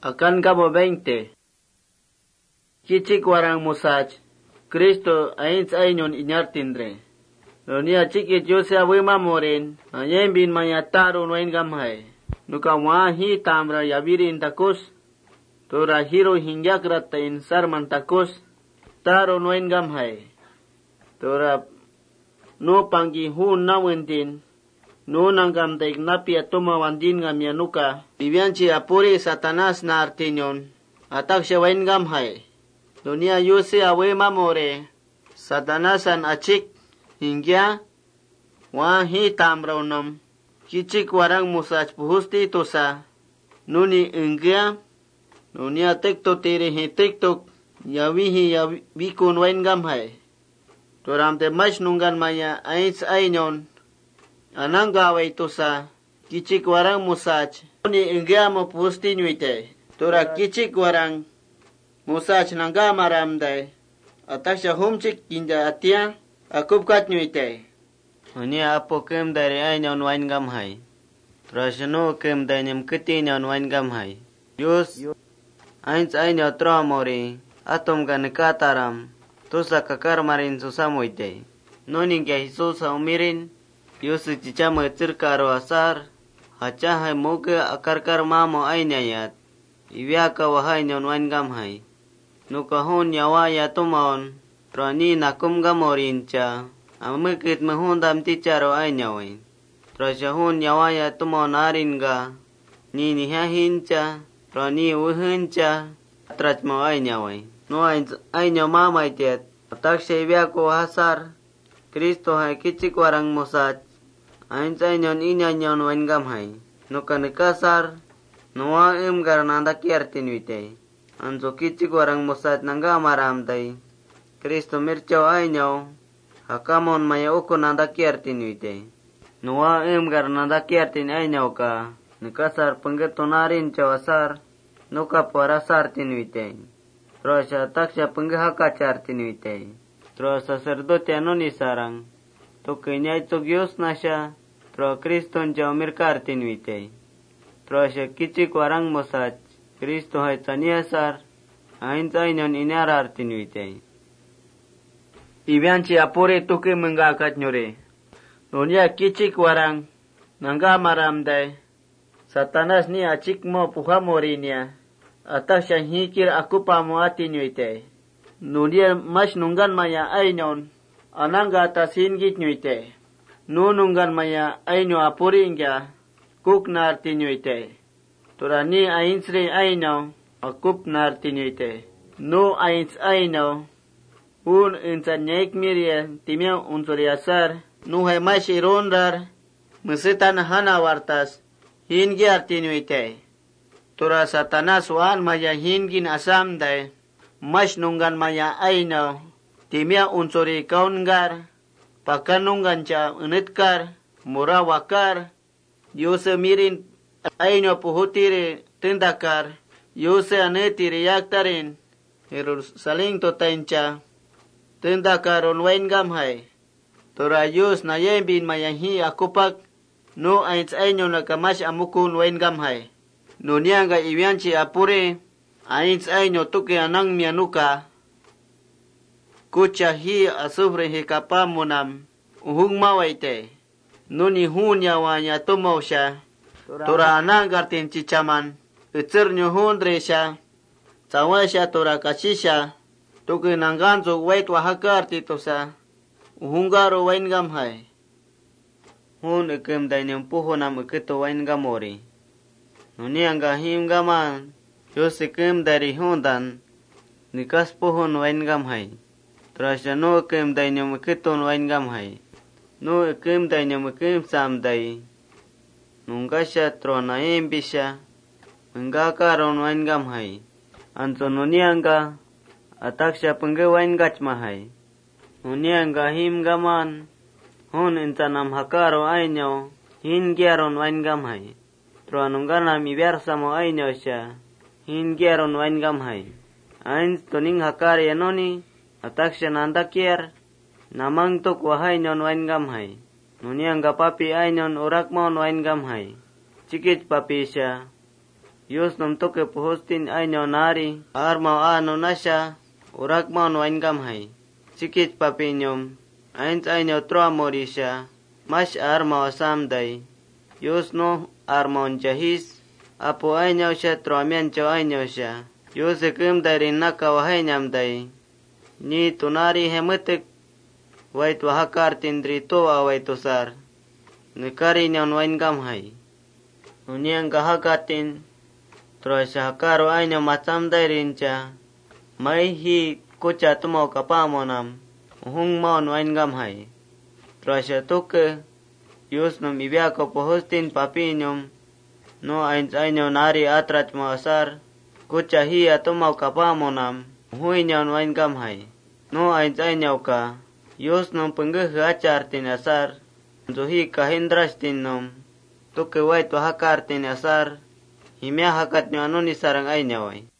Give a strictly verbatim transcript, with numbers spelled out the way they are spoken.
Akan kamo veinte. Kichik warang musach. Kristo ains ainyon inyartindre. Lonia chikit yose awima morin. Ayen bin mayataro noen gamhay. Nuka wahi tamra yabirin takus. Tora hiro hingyakrata in sarman takus. Taro noen gamhay. Tora no pangi hun nawendin. No nanggam daig napi atoma wandin ngam yanuka. Bibianchi apuri satanas na artinyon. Atak siya wain gamhay. Dunia yuse awe mamore. Satanasan achik. Hingya. Wahi tamraunom. Kichik warang musach puhusti tosa. Nuni ingya. Nunia tekto tiri hi tektok. Yawihi yawikun wain gamhay. Toramte mas nunggan maya ains ainyon. Anang gawai tosa. Kichik warang musach. Nuni ingya mo puhusti nyuite. Tora kichik warang musach nangga maramday. Atasya humchik kinja atia. Akup kat nyuite. Ini apo kem dari ainyon wain gamhay. Trasno kem dari nyam ketinyon wain gamhay. Yus ains ainyo tramori. Atom ka nekataram. Tusa kakar marin susamoite. Noning kya hisusa umirin. Yus chichama cirkaro asar. Hachahay moke akarkar mamo ainyayat. Iwiaka wahainyon wain gamhay. Nukahon yawaya tumaon. Trani nakum gamorincha. Amikit mahundam ticharo ainyawain. Trashahun yawaya tumaon aringa. Nini hahincha. Trani uhincha. Trachmo ainyawain. No ainyaw mamaitet. Ataksha iwiako hasar. Kristo hay kichik warang musach. Ains ainyon inyanyon wain gamhay. Nukanikasar. Nuwa imgar nanda kiertinwite. Anso kichik warang musach nangga maramday. Kristo mirchaw ainyaw. Hakamon maya uko nanda kiertinwite. Nuwa imgar nanda kiertin ainyaw ka. Nikasar penggetunarin chawasar. Nuka parasar tinwite. Trosya taksya penggehaka chartinwite. Tro sacerdote anoni sarang. Tukinyay tugyos na siya. Tro Kriston jaw mirkar tinwite. Trosya kichik warang musach. Kristo hay taniyasar. Ains ainyon inarar tinwite. Ibianchi apure tuki mengakat nyore. Dunia kichik warang. Nangga maramday. Satanas ni achik mo puhamorinya. Atas yang hikir aku pamu ati nyuite. Dunia mas nunggan maya ainyon. Anangga atas hingit nyuite. Nu nunggan maya ainyo apuri ingya. Kuk narti nyuite. Turani ainsri ainyo. Akup narti nyuite. Nu ains ainyo. Un insan nyaik miria timya unsuri asar. Nuhay mas irondar. Musitan hana wartas. Hingi artinuite. Tura satanas waan maya hingin asamday. Mas nunggan maya ainaw. Timya unsuri kaungar. Pakanunggan cha unitkar. Murawakar. Yuse mirin ainaw puhutiri tindakar. Yuse anetiri yaktarin. Hirus saling totaincha. Tindakaron wain gamhay. Torayus na yembin mayahi akupak. No ains ainyo nakamash amukun wain gamhay. No niyanga iwianchi apure. Ains ainyo tuki anang mianuka. Kucha hi asufre hi kapamunam. Uhung mawaite. No ni hun yawanya tumaw siya. Tora anang gartin chichaman. Itzir nyo hundre siya. Tawa siya tora kasisya. Tuki nangganzo wait wahakar tito sa uhungaro wain gamhay. Hun ikim dainyang puho nam ikito wain gamori. Nuni ang gahim gaman. Yos ikim dari hundan. Nikas puhon wain gamhay. Trasya no ikim dainyang ikiton wain gamhay. No ikim dainyang ikim samday. Nunggasya trona imbisya. Menggakaron wain gamhay. Anso nuni ang ga ataksya penggawain gachmahay. Unia gahim gaman. Hun intanam hakaro ainyo. Hin giaron wain gamhay. Truanungganam ibiarsamo ainyo siya. Hin giaron wain gamhay. Ains tuning hakari anoni. Ataksya nandakier. Namang tuk wahainyon wain gamhay. Unia gapapi ainyon urakmon wain gamhay. Cikit papi siya. Yus nom tuke puhustin ainyo nari, armau ano nasya, urak mau nuain gamhay. Sikit papinyom, ains ainyo troamorisya, mas armau samday. Yus no armau jahis, apo ainyo siya troamiancho ainyo siya. Yus ikim darin nakawahenyamday. Ni tunari hemetek, wait wahakar tindri toa waitosar. Nikari nyaw nuain gamhay. Unyang kahakatin, Terus hakaro ainyo macamday rincha. May hi kucha tumaw kapamonam. Uhung mau nuain gamhay. Terus tuke. Yus num ibiako pohustin papinyom. No ains ainyo nari atrat maasar. Kucha hiya tumaw kapamonam. Uhui nyaw nuain gamhay. No ains ainyo ka. Yus num penggeh acar tin asar. Zuhi kahindras tin num. Tuke wait wahakar tin asar. Himya hakat nyo ano ni sarang ay nyaway.